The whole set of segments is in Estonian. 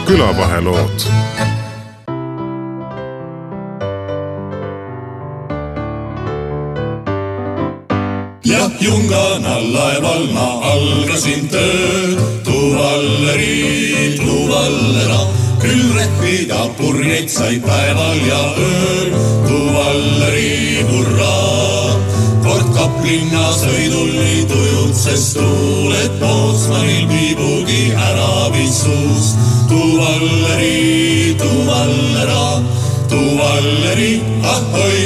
külavahelood. Ja Jungana laeval ma algasin tööd, tuvallera, küll rehvid ja purjeid sai päeval ja ööl, tuvalleri hurraa. Kord Kaplinna sõidul nii tujutses tuuled, Pootsmanil piibugi ära vissus, tuvalleri, ahoi.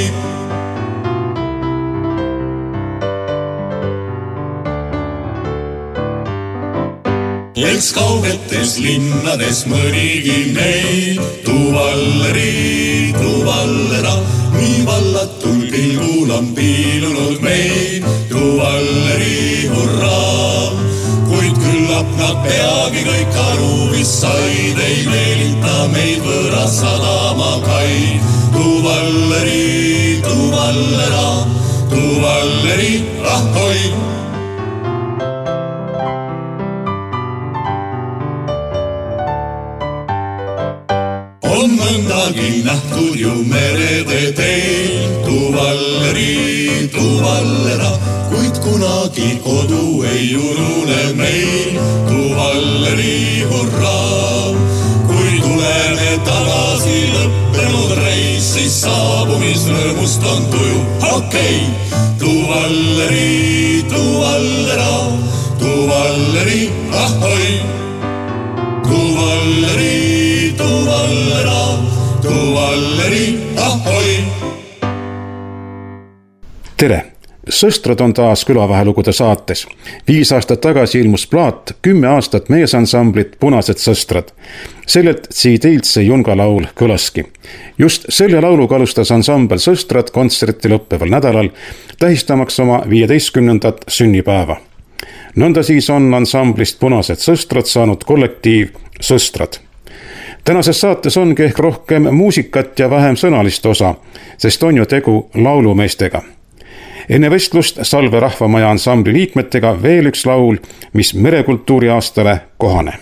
Eks kaugetes linnades mõnigi meid, tuvallera, nii vallatul pilgul on piilunud meid, tuvalleri hurraa. Kuid küllap nad peagi kõik aru vist said, ei meelita meid võõras sadama kaid, tuvalleri, ahoi. On mõndagi nähtud ju merede teel, tuvallera, kuid kunagi kodu ei unune meil, tuvalleri hurraa. Kui tuleme tagasi lõppenud reis, siis saabumisrõõmust on tuju, okei, tuvalleri, ahoi, tuvalleri, ahoi. Tere! Sõstrad on taas külavahelugude saates. 5 aastat tagasi ilmus plaat 10 aastat meesansamblit Punased sõstrad. Sellelt tsiidilt see Junga laul kõlaski. Just selle lauluga alustas ansambel Sõstrad kontserti lõppeval nädalal, tähistamaks oma 15. sünnipäeva. Nõnda siis on ansamblist Punased sõstrad saanud kollektiiv Sõstrad. Tänases saates ongi ehk rohkem muusikat ja vähem sõnalist osa, sest on ju tegu laulumeestega. Enne vestlust Salve rahvamaja ansambli liikmetega veel üks laul, mis merekultuuri aastale kohane.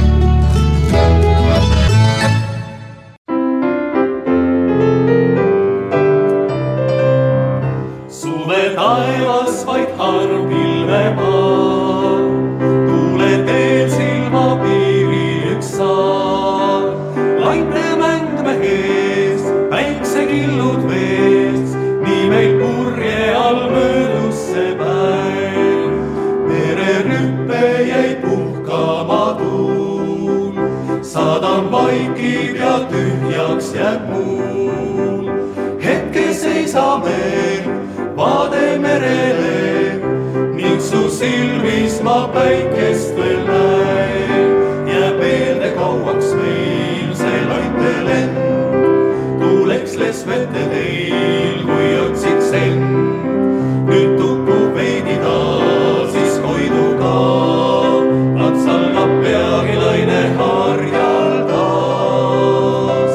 Suve taevas vaid harv pilvemaa, tuule teel silma piiril üks saar. Laite mändme ees, päikse killud vees, nii meil purje all möödus see päev. Mererüppe jäi puhkama tuul, sadam vaikib ja tühjaks jääb muul. Hetke seisame, vaade merele, ning su silmis ma päikest veel näen. Jääb meelde kauaks meil see laitelend, tuuleks lesvete teil, kui otsiks end. Nüüd tukub veidi taas, siis hoidu ka, plats algab peagi laine harjal taas.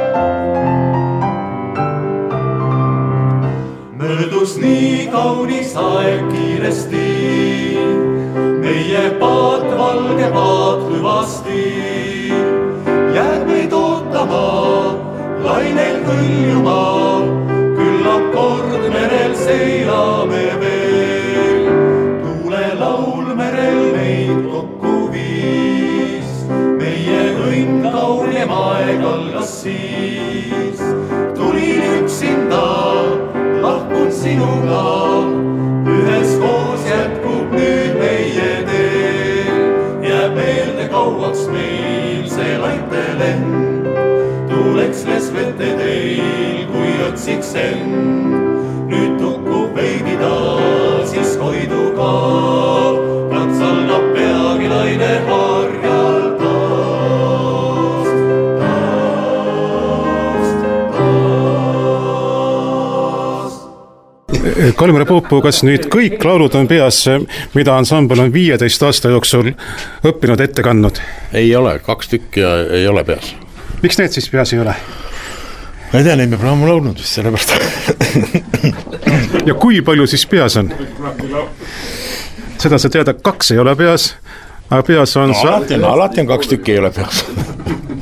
Möödus nii kaunis aeg kiiresti, meie paat, valge paat hüvasti. Jääd meid ootama, lainel kõljuma, küllap kord merel seilame veel. Tuule laul merel meid kokku viis, meie õnn kaunem aeg algas siis. Tulin üksinda, lahkun sinuga, üheskoos jätkub nüüd meie teel. Jääb meelde kauaks meil see laitelend, tuuleks lesvete teil, kui otsiks end. Nüüd tukub veidi taas, siis hoidu ka, plats algab peagi laine harjal taas. Kalmar Puupuu, kas nüüd kõik laulud on peas, mida ansambel on 15 aasta jooksul õppinud ette kandnud? Ei ole, 2 tükki ei ole peas. Miks need siis peas ei ole? Ma ei tea, neid me pole ammu laulnud vist sellepärast. Ja kui palju siis peas on? Seda sa teada, 2 ei ole peas, aga peas on... Alati on 2 tükki ei ole peas.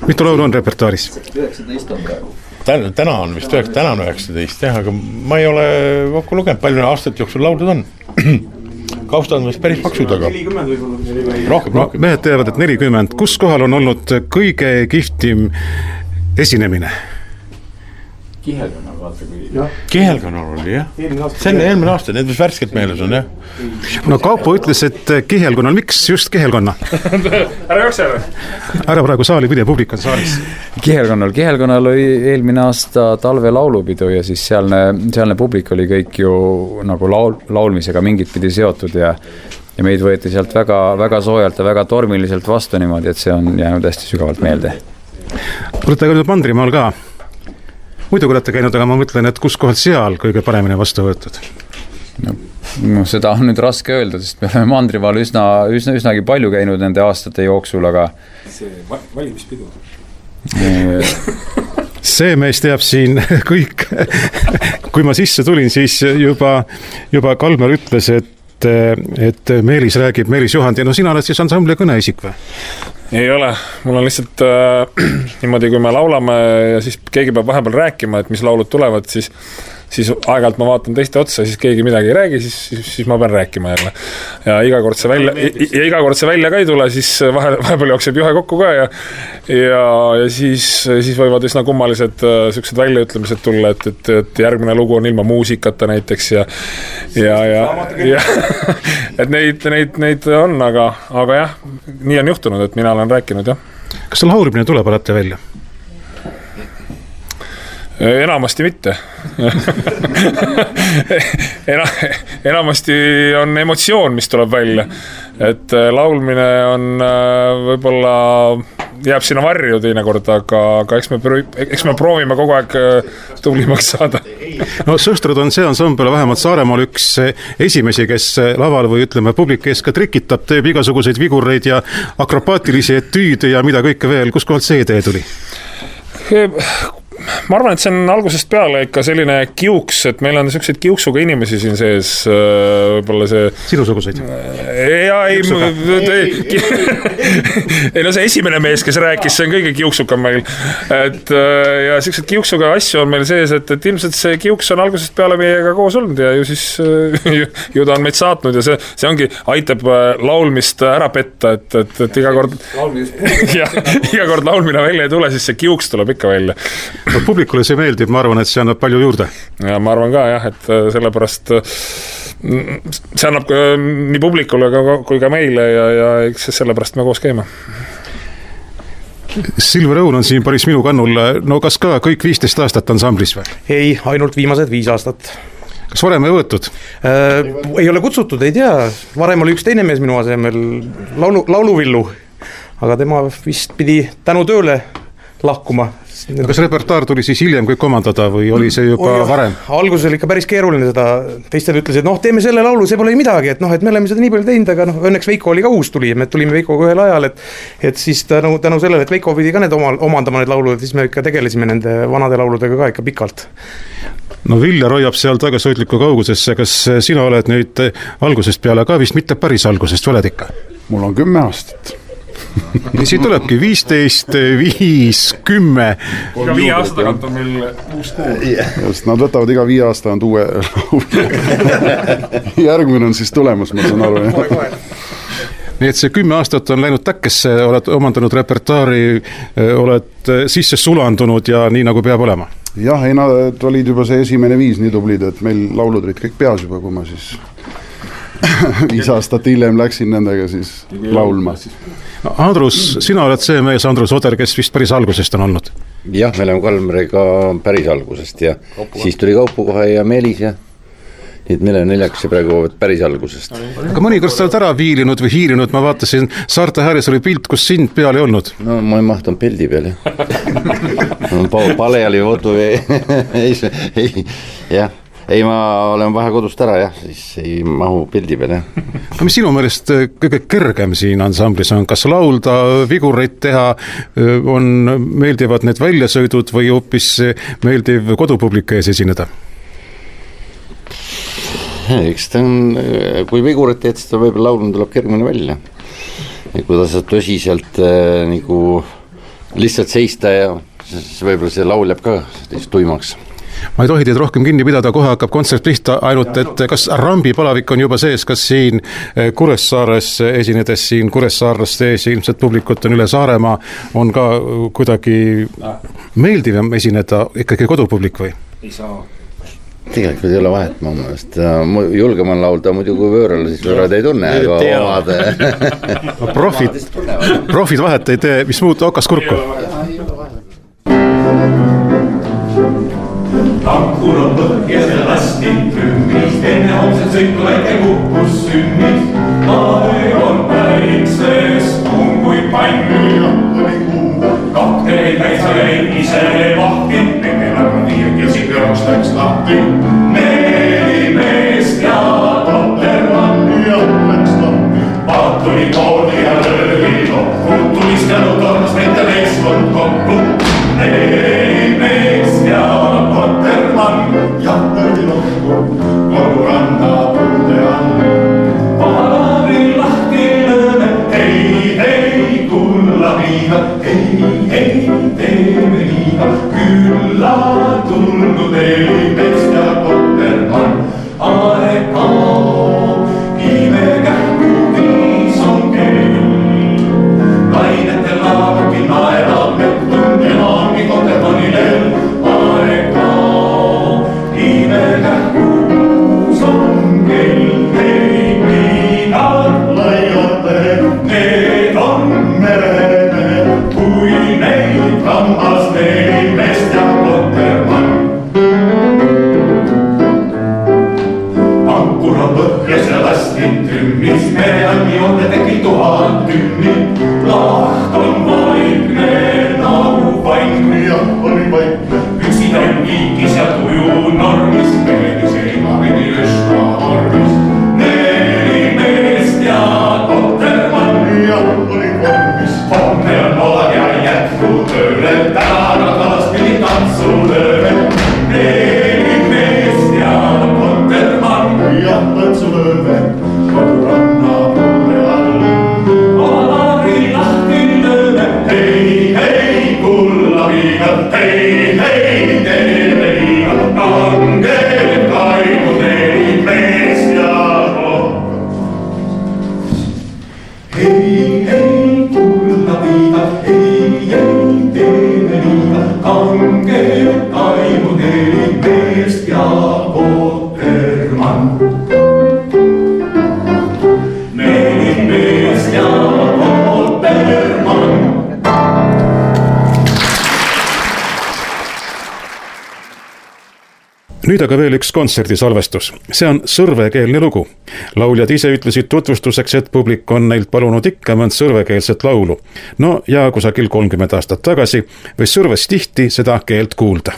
Mitu laulu on repertuaaris? 19 on praegu. Täna on vist 19, jah, aga ma ei ole kokku lugenud, palju aastate jooksul laulud on. Kaustad on vist päris maksud, aga 40 rohkem. Mehed teavad, et 40. Kus kohal on olnud kõige kihvtim esinemine? Kihelkonnal, vaata kui... Kihelkonnal oli, jah. See on eelmine aasta, need mis värskelt meeles on, jah. No Kaupo ütles, et Kihelkonnal, miks just Kihelkonna? Ära jookse või? Ära praegu saali pidi, publik on saalis. Kihelkonnal oli eelmine aasta talve laulupidu ja siis sealne publik oli kõik ju nagu laulmisega mingit pidi seotud ja meid võeti sealt väga, väga soojalt ja väga tormiliselt vastu niimoodi, et see on jäänud hästi sügavalt meelde. Olete käinud Mandrimaal ka? Muidugi olete käinud, aga ma mõtlen, et kus kohalt seal kõige paremini vastu võetud? No, seda on nüüd raske öelda, sest me oleme Mandrimaal üsnagi palju käinud nende aastate jooksul, aga... See valimispidu. See mees teab siin kõik. Kui ma sisse tulin, siis juba Kalmer ütles, et Meelis räägib, Meelis Juhandi. No sina oled siis ansambli kõneisik või? Ei ole, mul on lihtsalt niimoodi, kui me laulame ja siis keegi peab vahepeal rääkima, et mis laulud tulevad, siis aeg-ajalt ma vaatan teiste otsa, siis keegi midagi ei räägi, siis ma pean rääkima jälle. Ja iga kord see välja ka ei tule, siis vahepeal jookseb juhe kokku ka ja siis võivad üsna kummalised sellised väljaütlemised tulla, et järgmine lugu on ilma muusikata näiteks ja et neid on, aga jah, nii on juhtunud, et mina olen rääkinud, jah. Kas see laulimine tuleb alati välja? Enamasti mitte. Enamasti on emotsioon, mis tuleb välja. Et laulmine on võib-olla jääb sinna varju teinekord, aga eks me proovime kogu aeg tublimaks saada. No Sõstrad on see ansambel vähemalt Saaremaal üks esimesi, kes laval või ütleme publik ees ka trikitab, teeb igasuguseid vigureid ja akrobaatilisi etüüde ja mida kõike veel. Kus kohalt see idee tuli? Ma arvan, et see on algusest peale ikka selline kiuks, et meil on selliseid kiuksuga inimesi siin sees, võib-olla see... Sinusuguseid? Ei, see esimene mees, kes rääkis, see on kõige kiuksukam meil. Ja sellised kiuksuga asju on meil sees, et ilmselt see kiuks on algusest peale meiega koos olnud ja ju siis ju ta on meid saatnud ja see ongi, aitab laulmist ära petta, et iga kord laulmine välja ei tule, siis see kiuks tuleb ikka välja. Publikule see meeldib, ma arvan, et see annab palju juurde. Ja ma arvan ka jah, et sellepärast see annab nii publikule kui ka meile ja sellepärast me koos käime. Silver Õun on siin päris minu kannul. No kas ka kõik 15 aastat ansamblis või? Ei, ainult viimased 5 aastat. Kas varem ei võetud? Ei ole kutsutud, ei tea. Varem oli üks teine mees minu asemel, lauluvillu, aga tema vist pidi tänu tööle lahkuma. Kas repertaar tuli siis hiljem kõik omandada või oli see juba varem? Alguses oli ikka päris keeruline seda, teistel ütlesid, teeme selle laulu, see pole midagi, et me oleme seda nii palju teinud, aga õnneks Veiko oli ka uus tuli ja me tulime Veikoga ühel ajal, et siis tänu sellele, et Veiko pidi ka need omandama need laulud, siis me ikka tegelesime nende vanade lauludega ka ikka pikalt. No Viljar hoiab seal tagasihoidliku kaugusesse, kas sina oled nüüd algusest peale ka vist mitte päris algusest, oled ikka? Mul on 10 aastat. Ja siin tulebki 15, 5, 10. Iga 5 aasta tagant on meil uus kool. Just, nad võtavad iga 5 aasta on uue järgmine on siis tulemus, ma saan aru. Nii et see 10 aastat on läinud täkkesse, oled omandanud repertaari, oled sisse sulandunud ja nii nagu peab olema. Jah, ei nad olid juba see esimene 5 nii tublid, et meil laulud olid kõik peas juba, kui ma siis 5 aastat hiljem läksin nendega siis laulma. Andrus, sina oled see mees, Andrus Oder, kes vist päris algusest on olnud? Jah, me oleme Kalmeriga päris algusest ja siis tuli Kaupu kohe ja Meelis ja nii et meil on 4 praegu päris algusest. Aga mõnikord sa oled ära viilinud või hiirinud, ma vaatasin, Saarte Hääres oli pilt, kus sind peal ei olnud. No ma ei mahtunud pildi peal, jah. Pale oli vodu, jah. Ei, ma olen vahe kodust ära, jah, siis ei mahu pildi peal, jah. Aga mis sinu meelest kõige kõrgem siin ansamblis on? Kas laulda, vigureid teha, meeldivad need väljasõidud või hoopis meeldiv kodupublik ees esineda? Eks ta on, kui vigureid teed, siis võib-olla laulun tuleb kergmine välja. Ja kui ta saab tõsiselt nagu lihtsalt seista ja siis võib-olla see laul jääb ka tuimaks. Ma ei tohi teid rohkem kinni pidada, kohe hakkab kontsert pihta, ainult et kas Rambi palavik on juba sees, kas siin Kuressaares esinedes, siin Kuressaarlaste ees, ilmselt publikut on üle Saaremaa, on ka kuidagi meeldivam esineda ikkagi kodupublik või? Ei saa. Tegelikult ei ole vahet, ma mõelest. Julgem on laulda muidu kui võõrale, siis võõrad ei tunne, aga omad... Profid vahet ei tee, mis muud okas kurku? Tankur on põhjas ja lasti trümmis, enne homset sõitu väike kukkus sünnis. Aeg on päikses, kui pann. Kakteid täitsa jäid ise vahti, tegelema viiekesi peaks läks lahti. 4 meest ja Tottermann ja läks lahti. Paat tuli kooli ja löögi lokku, tulistanud tornas nende meeskond kokku. 4 meest ja Tottermann ja löögi lokku, kogu randa tunde all. Paari lahti lööme, hei, kulla viiga, hei, teeme liiga. Külla tulgu 4 meest ja Tottermann, aeg kaob, imekähku 5 on kell. Lainetel laavaki naerab, mettum enamgi Tottermannile. Aeg kaob, imekähku 6 on kell. Hei, miinad laiate, need on merene, kui neid rambas 4 meest ja Tottermann. Ankur on põhjas ja lasti trümmis, mereanni on tekil 1000 tünni. Laht on vaikne nagu vaik ja oli vaikne. Üksid on kiikis ja tuju normis, meeldis eimavini üsna vormis. 4 meest ja Tottermann ja oli vormis. Homme on nood ja jätku tööle, täna taas pidi tantsulööle. 4 meest ja Tottermann ja tantsulööle, kodu ranna poole all. Alari lahti lööme, hei, kulla viiga, hei, teeme liiga. Kanged kaimu 4 meest ja hei, kulla viiga, hei, teeme liiga. Kanged kaimu 4 meest ja Tottermann. 4 meest ja Tottermann. Nüüd aga veel üks kontserdisalvestus. See on sõrvekeelne lugu. Lauljad ise ütlesid tutvustuseks, et publik on neilt palunud ikka mõnd sõrvekeelset laulu. No ja kusagil 30 aastat tagasi võis Sõrves tihti seda keelt kuulda.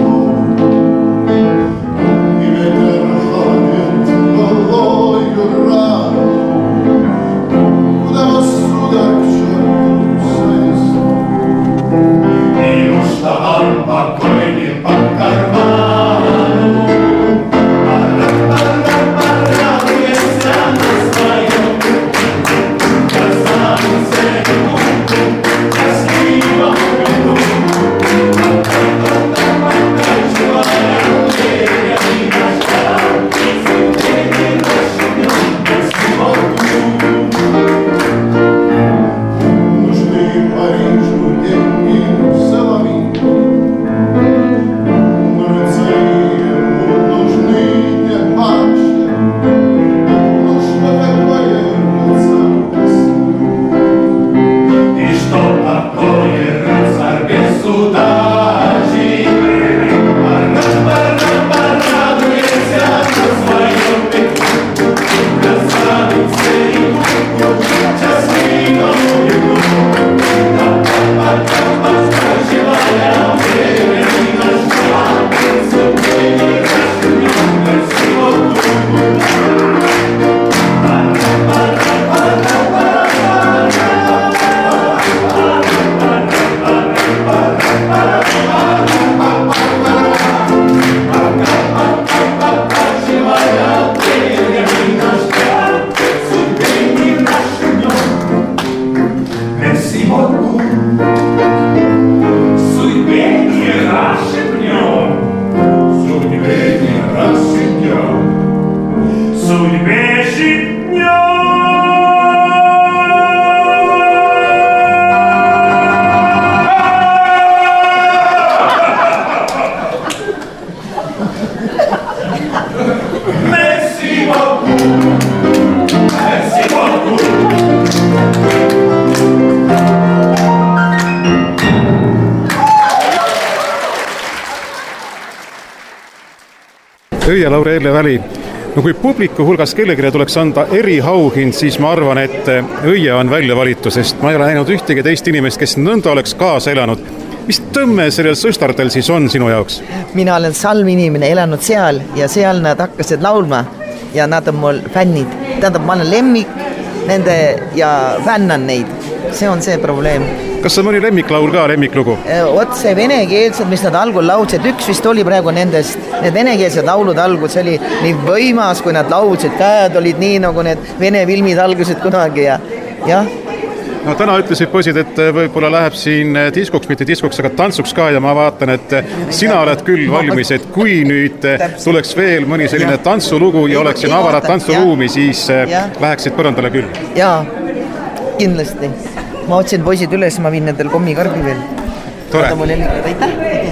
You're Õie Laureele Väli. No kui publiku hulgas kellegile tuleks anda eriauhind, siis ma arvan, et Õie on välja valitud, sest ma ei ole näinud ühtegi teist inimest, kes nõnda oleks kaasa elanud. Mis tõmme sellel sõstardel siis on sinu jaoks? Mina olen salminimene elanud seal ja seal nad hakkasid laulma ja nad on mul fännid. Tähendab, ma olen lemmik nende ja fännan neid. See on see probleem. Kas see mõni lemmiklaul ka, lemmiklugu? Otse venekeelsed, mis nad algul laulsid, üks vist oli praegu nendest, need venekeelsed laulud algus, oli nii võimas, kui nad laulsid, käed olid nii nagu need vene filmid algusid kunagi ja jah. No täna ütlesid poisid, et võib-olla läheb siin diskoks, mitte diskoks, aga tantsuks ka ja ma vaatan, et sina oled küll valmis, et kui nüüd tuleks veel mõni selline tantsulugu ja oleks siin avarat tantsuruumi, siis läheksid põrandale küll. Jaa, kindlasti. Ma otsin poisid üles, ma viin nendel kommikarbi veel. Tore. Aitäh!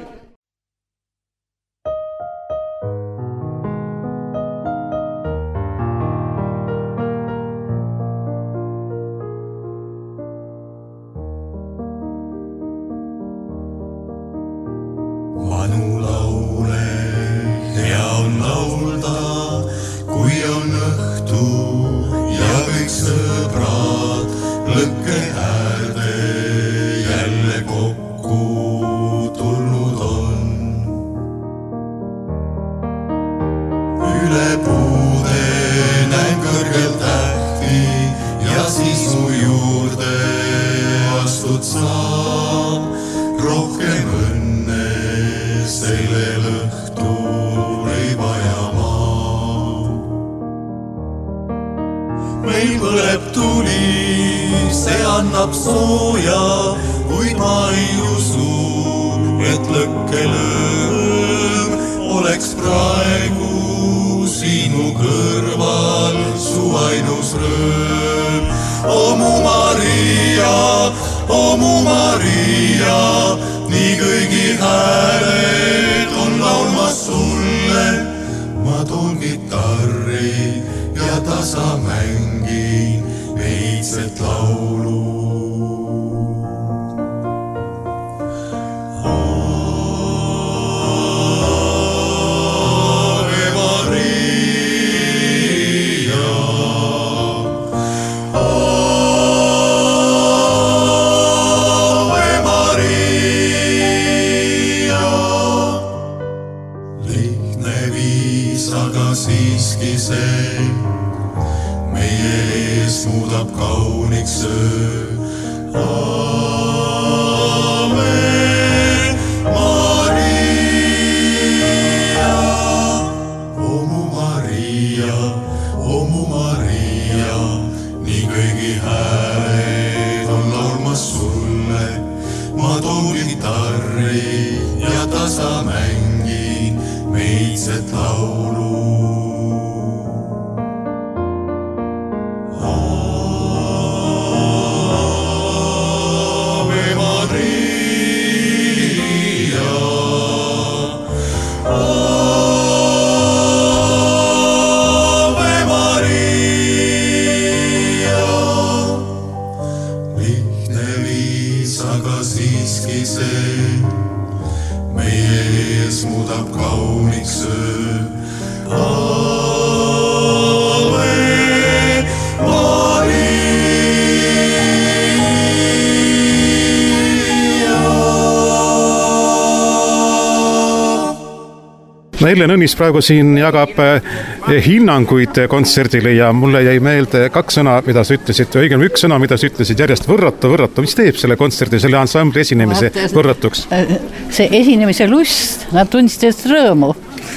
Ellen Õnnis praegu siin jagab hinnanguid kontserdile ja mulle jäi meelde 2 sõna, mida sa ütlesid, õigem 1 sõna, mida sa ütlesid järjest võrratu. Mis teeb selle kontserdi, selle ansambli esinemise võrratuks? See esinemise lust, nad tundsid rõõmu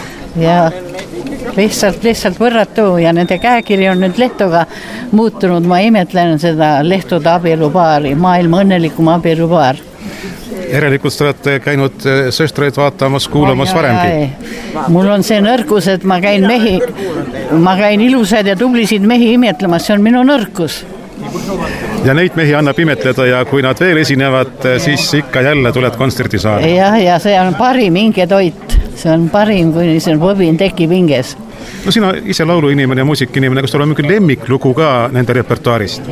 ja lihtsalt võrratu ja nende käekiri on nüüd Lehtoga muutunud. Ma imetlen seda Lehtode abielupaari, maailma õnnelikum abielupaar. Järelikult sa olete käinud sõstraid vaatamas, kuulamas varemgi? Mul on see nõrkus, et ma käin ilusaid ja tublisid mehi imetlemas, see on minu nõrkus. Ja neid mehi annab imetleda ja kui nad veel esinevad, siis ikka jälle tuled kontserti saada. Ja see on parim hingetoit, see on parim, kui see põbin tekib hinges. No sina ise lauluinimene ja muusikinimene, kas sul on mingi lemmiklugu ka nende repertuaarist?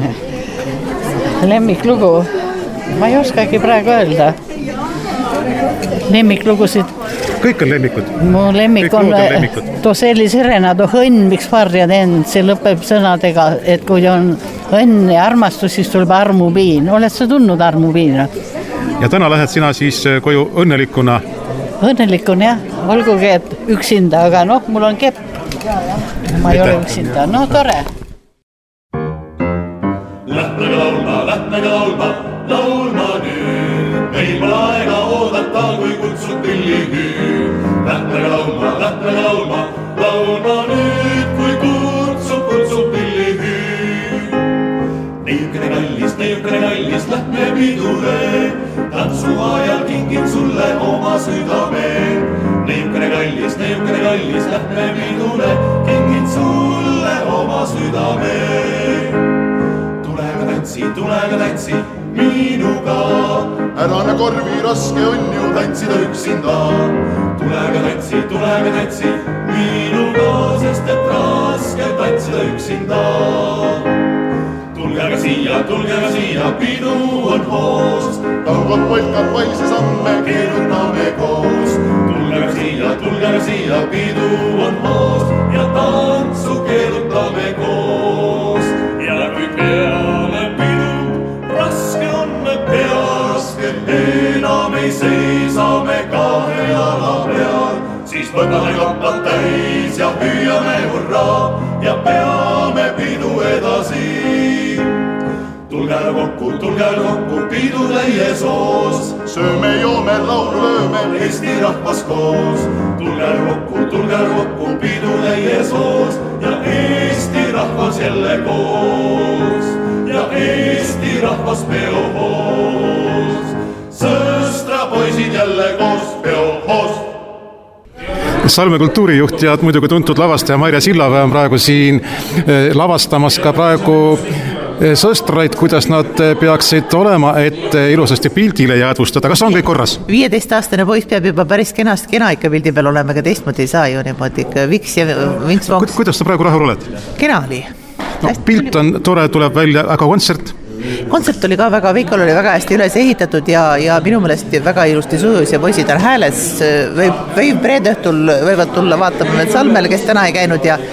Lemmiklugu? Ma ei oskagi praegu öelda. Lemmiklugusid kõik on lemmikud? Mu lemmik on Toselli Serenado õnn, miks varjad see lõpeb sõnadega, et kui on õnn ja armastus, siis tuleb armupiin. Oled sa tundnud armupiina? Ja täna lähed sina siis koju õnnelikuna? Õnnelikun jah, olgugi et üksinda, aga mul on kepp. Ma ei ole üksinda, tore. Lähmega laulma nüüd. Meil pole aega oodata, kui kutsud pilli hüü. Lähmega laulma nüüd, kui kutsub pilli hüü. Neiukene kallis, lähme pidule. Tantsu ajal kingin sulle oma südame. Neiukene kallis, lähme pidule. Kingin sulle oma südame. Tulega tantsi minuga. Ärane korvi, raske on ju tantsida üksinda. Tulega tantsi minuga, sest et raske tantsida üksinda. Tulge aga siia, pidu on hoos. Taugad polkad, vaise samme, keerutame koos. Tulge aga siia, pidu on hoos. Ja tantsu keerutame koos. Ja kui peale pidu, raske on me peaske. Enam ei seisa me kahe jala peal. Siis võtame kappad täis ja hüüame hurraa. Ja peame pidu edasi. Tulge kokku, pidu täies hoos. Sööme, joome, laulu lööme, Eesti rahvas koos. Tulge kokku, pidu täies hoos. Ja Eesti rahvas jälle koos. Ja Eesti rahvas peohoos. Sõstra poisid jälle koos peohoos. Salme kultuurijuht ja muidugi tuntud lavastaja Maire Sillaväe on praegu siin lavastamas ka praegu sõstraid, kuidas nad peaksid olema, et ilusasti pildile jäädvustada. Kas on kõik korras? 15-aastane poiss peab juba päris kena ikka pildi peal olema, aga teistmoodi ei saa ju niimoodi ikka Viks ja Vints Vonks. Kuidas sa praegu rahul oled? Kena oli. Pilt on tore, tuleb välja, aga kontsert? Kontsert oli ka väga, Veikol oli väga hästi üles ehitatud ja minu meelest väga ilusti sujus ja poisid on hääles. Võib reedõhtul võivad tulla vaatama need Salmele, kes täna ei käinud ja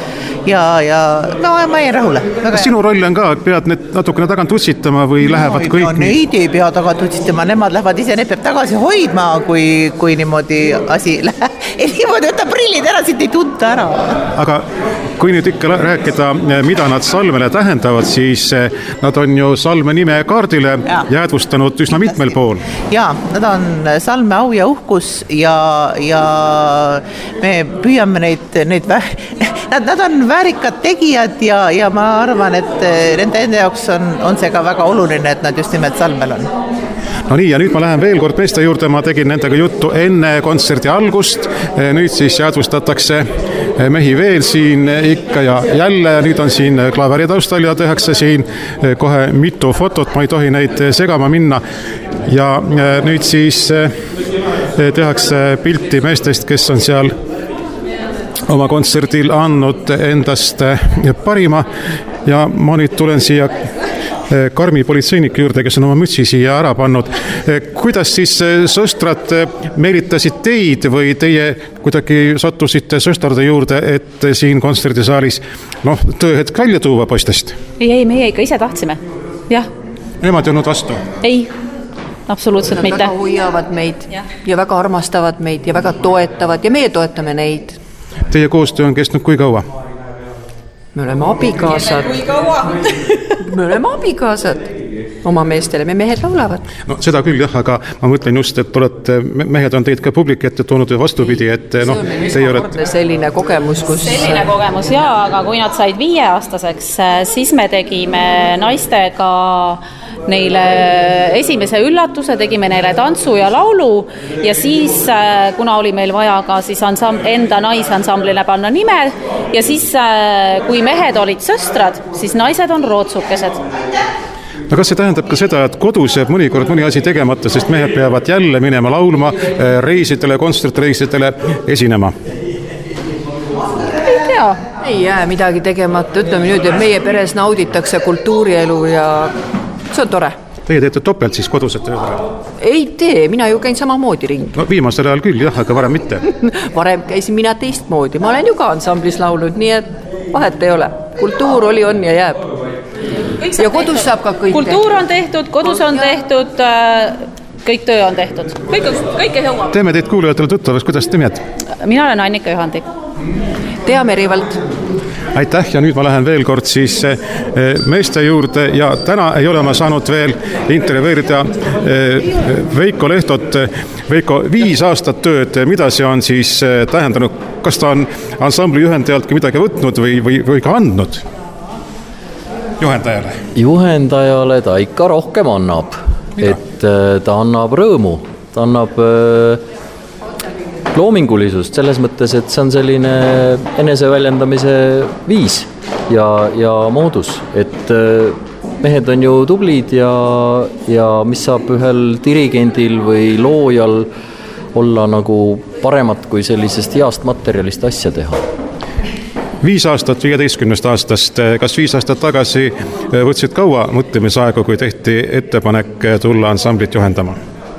ma jäin rahule. Kas sinu roll on ka, et pead need natukene tagant utsitama või lähevad kõik? Neid ei pea tagant utsitama, nemad lähevad ise, need peab tagasi hoidma, kui niimoodi asi läheb. Niimoodi võtta prillid ära, siit ei tunta ära. Aga kui nüüd ikka rääkida, mida nad Salmele tähendavad, siis nad on ju Salme nime kaardile jäädvustanud üsna mitmel pool. Jaa, nad on Salme au ja uhkus ja me püüame neid nad on väärikad tegijad ja ma arvan, et nende enda jaoks on see ka väga oluline, et nad just nimelt Salmel on. No nii, ja nüüd ma lähen veel kord meeste juurde, ma tegin nendega juttu enne kontserdi algust, nüüd siis jäädvustatakse mehi veel siin ikka ja jälle, nüüd on siin klaveri taustal ja tehakse siin kohe mitu fotot, ma ei tohi neid segama minna ja nüüd siis tehakse pilti meestest, kes on seal oma kontserdil andnud endast parima ja ma nüüd tulen siia Karmi politseinike juurde, kes on oma mütsi siia ära pannud. Kuidas siis sõstrad meelitasid teid või teie kuidagi sattusite sõstrade juurde, et siin kontserdisaalis tööhetk välja tuua poistest? Ei, meie ikka ise tahtsime, jah. Nemad ei olnud vastu? Ei, absoluutselt mitte. Nad väga hoiavad meid ja väga armastavad meid ja väga toetavad ja meie toetame neid. Teie koostöö on kestnud kui kaua? Me oleme abikaasad. Me oleme abikaasad oma meestele, me mehed laulavad. No seda küll jah, aga ma mõtlen just, et mehed on teid ka publik ette toonud vastupidi, et teie olete... Selline kogemus, kus... Selline kogemus, jaa, aga kui nad said 5-aastaseks, siis me tegime naistega neile esimese üllatuse, tegime neile tantsu ja laulu ja siis, kuna oli meil vaja ka siis enda naisansamblile panna nime ja siis, kui mehed olid sõstrad, siis naised on rootsukesed. No kas see tähendab ka seda, et kodus jääb mõnikord mõni asi tegemata, sest mehed peavad jälle minema laulma reisidele, kontsertreisidele esinema? Ei tea. Ei jää midagi tegemata, ütleme nüüd, et meie peres nauditakse kultuurielu ja see on tore. Teie teete topelt siis kodused tööd ära? Ei tee, mina ju käin samamoodi ringi. No viimasel ajal küll jah, aga varem mitte. Varem käisin mina teistmoodi, ma olen ju ka ansamblis laulnud, nii et vahet ei ole. Kultuur oli, on ja jääb. Ja kodus saab ka kõike. Kultuur on tehtud, kodus on tehtud, kõik töö on tehtud. Kõike jõuab. Teeme teid kuulajatele tuttavaks, kuidas te nimed? Mina olen Annika Juhandi. Tea Merivald. Aitäh ja nüüd ma lähen veel kord siis meeste juurde ja täna ei ole ma saanud veel intervjueerida Veiko Lehtot. Veiko, 5 aastat tööd, mida see on siis tähendanud? Kas ta on ansambli juhendajalt midagi võtnud või ka andnud juhendajale? Juhendajale ta ikka rohkem annab. Mida? Et ta annab rõõmu, ta annab loomingulisust selles mõttes, et see on selline eneseväljendamise viis ja moodus, et mehed on ju tublid ja mis saab ühel dirigendil või loojal olla nagu paremat kui sellisest heast materjalist asja teha. 5 aastat 15 aastast, kas 5 aastat tagasi võtsid kaua mõtlemisaegu, kui tehti ettepanek tulla ansamblit juhendama?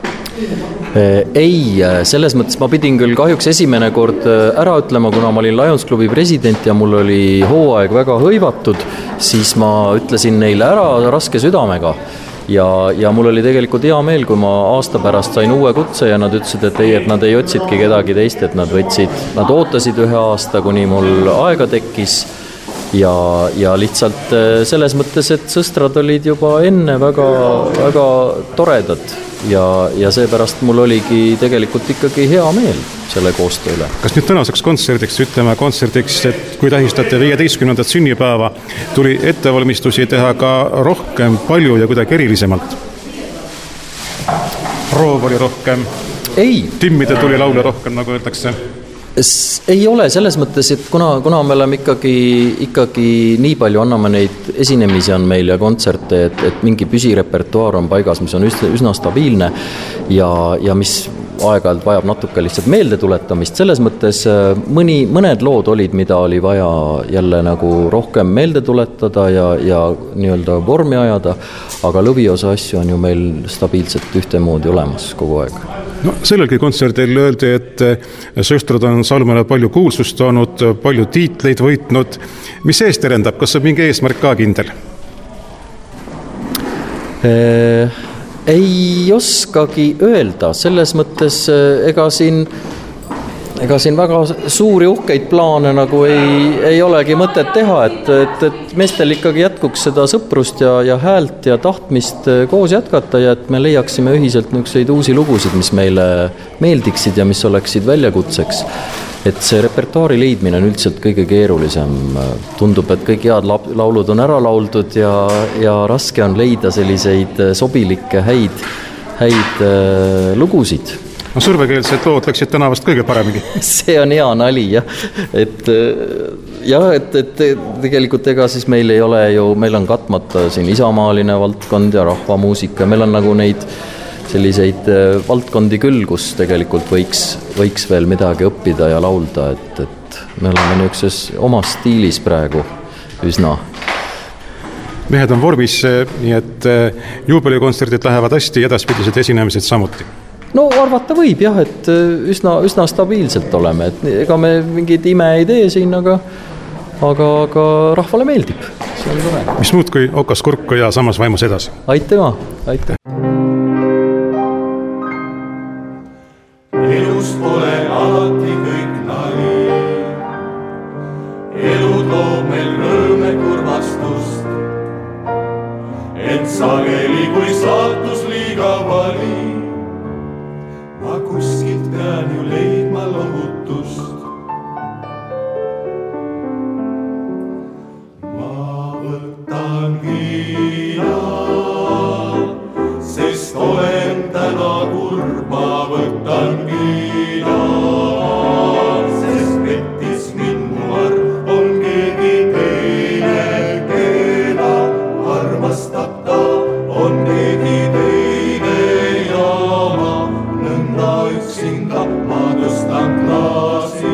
Ei, selles mõttes ma pidin küll kahjuks esimene kord ära ütlema, kuna ma olin Lions klubi president ja mul oli hooaeg väga hõivatud, siis ma ütlesin neile ära raske südamega. Ja mul oli tegelikult hea meel, kui ma aasta pärast sain uue kutse ja nad ütlesid, et nad ei otsidki kedagi teist, et nad ootasid 1 aasta, kuni mul aega tekkis. Ja lihtsalt selles mõttes, et sõstrad olid juba enne väga, väga toredad ja seepärast mul oligi tegelikult ikkagi hea meel selle koostööle. Kas nüüd tänaseks kontserdiks, et kui tähistate 15. sünnipäeva, tuli ettevalmistusi teha ka rohkem, palju ja kuidagi erilisemalt? Roov oli rohkem? Ei. Timmide tuli laule rohkem, nagu öeldakse? Ei ole selles mõttes, et kuna me oleme ikkagi nii palju anname neid esinemisi on meil ja kontserte, et mingi püsirepertuaar on paigas, mis on üsna stabiilne ja mis aeg-ajalt vajab natuke lihtsalt meeldetuletamist. Selles mõttes mõned lood olid, mida oli vaja jälle nagu rohkem meelde tuletada ja nii-öelda vormi ajada, aga lõviosa asju on ju meil stabiilselt ühtemoodi olemas kogu aeg. No sellelgi kontserdil öeldi, et sõstrad on Salmele palju kuulsust toonud, palju tiitleid võitnud. Mis eest terendab? Kas on mingi eesmärk ka kindel? Ei oskagi öelda. Selles mõttes ega siin väga suuri uhkeid plaane nagu ei olegi mõtet teha, et meestel ikkagi jätkuks seda sõprust ja häält ja tahtmist koos jätkata ja et me leiaksime ühiselt niisuguseid uusi lugusid, mis meile meeldiksid ja mis oleksid väljakutseks. Et see repertuaari leidmine on üldiselt kõige keerulisem. Tundub, et kõik head laulud on ära lauldud ja raske on leida selliseid sobilikke häid lugusid. No survekeelsed lood läksid tänavast kõige paremini. See on hea nali, jah. Et tegelikult ega siis meil ei ole ju, meil on katmata siin isamaaline valdkond ja rahvamuusika. Meil on nagu neid selliseid valdkondi küll, kus tegelikult võiks veel midagi õppida ja laulda, et me oleme niisuguses omas stiilis praegu üsna. Mehed on vormis, nii et juubelikontserdid lähevad hästi, edaspidised esinemised samuti. No arvata võib jah, et üsna stabiilselt oleme, et ega me mingid ime ei tee siin, aga rahvale meeldib. See on tore. Mis muud kui okas kurku ja samas vaimus edasi? Aitema, aitäh. Elust pole alati kõik nali. Elu toob meil rõõme kurvastust. Et sageli kui saatus liiga vali. Ma kuskilt pean ju leidma lohutust. Ma võtan viina, sest olen täna kurb. Ma võtan viina, sest pettis mind mu arv on keegi teine, keda armastab ta, on keegi teine ja ma nõnda üksinda ma tõstan klaasi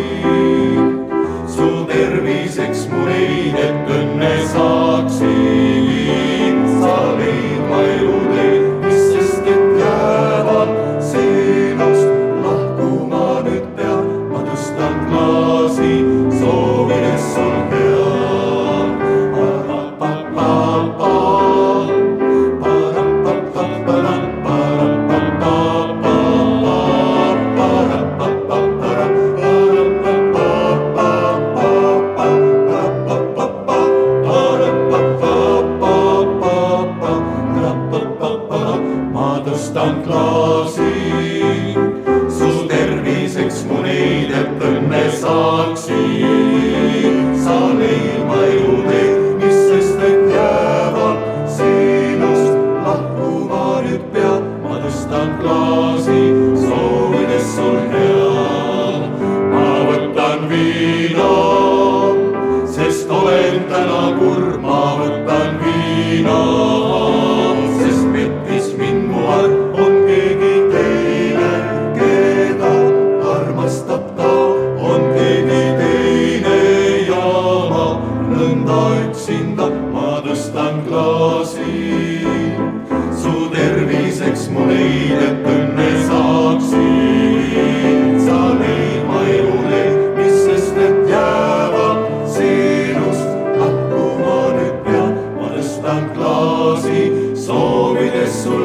ma tõstan klaasi. Su terviseks mu neid, et õnne saaksin. Sa leidma eluteed, mis sest et jäävad sinust lahkuma nüüd pead. Ma tõstan klaasi, soovides sul head. Ma võtan viina, sest olen täna kurb. Ma võtan viina, sest pettis mind mu arm. On keegi teine, keda armastab ta. On keegi teine ja ma nõnda üksinda. Ma tõstan klaasi su terviseks mu neid, et õnne saaksin. Sa leidma eluteed, mis sest et jäävad sinust lahkuma nüüd pead. Ma tõstan klaasi, soovides sul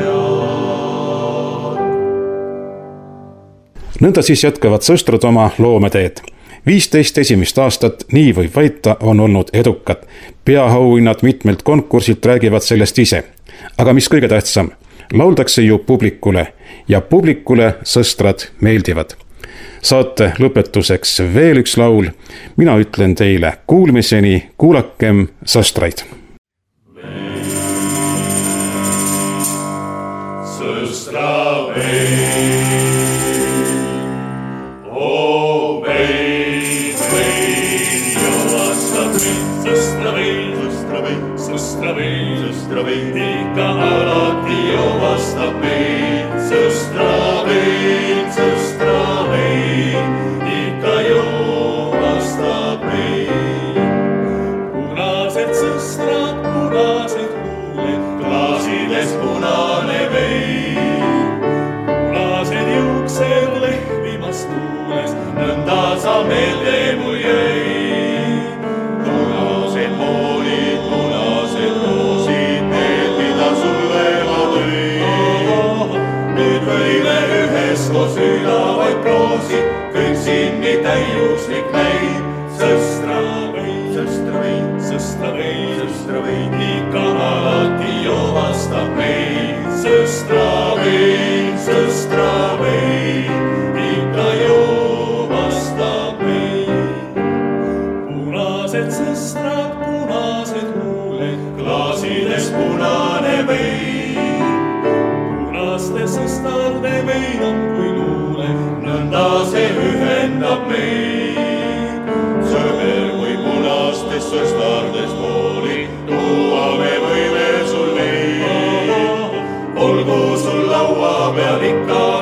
head. Nõnda siis jätkavad sõstrad oma loometeed. 15 esimest aastat, nii võib väita, on olnud edukad. Peaauhinnad mitmelt konkursilt räägivad sellest ise. Aga mis kõige tähtsam, lauldakse ju publikule ja publikule sõstrad meeldivad. Saate lõpetuseks veel üks laul. Mina ütlen teile kuulmiseni, kuulakem sõstraid. Sõstra vein, oo vein, vein jõuastab mind. Sõstra vein, sõstra vein, sõstra vein, sõstra vein, ikka alati jõuastab meid. Sõstra vein, ikka jõuastab meid. Punased sõstrad, punased huuled, klaasides punane vein. Punased juuksed lehvimas tuules, nõnda sa meelde mu jäid. Punased moolid, punased roosid, need, mida sulle ma tõin. Nüüd võime üheskoos ülavaid proosi, kõik siin nii täiuslik näib. Sõstra vein, sõstra vein, sõstra vein, sõstra vein, ikka alati jõuastab meid. Sõstra vein, ikka jõuastab meid. Punased sõstrad, punased huuled, klaasides punane vein. Punaste sõstrade vein on kui luule, nõnda see ühendab meid. Sõber kui punastes sõstrades pooli, tuua me võime sul neid. Olgu sul laua peal ikka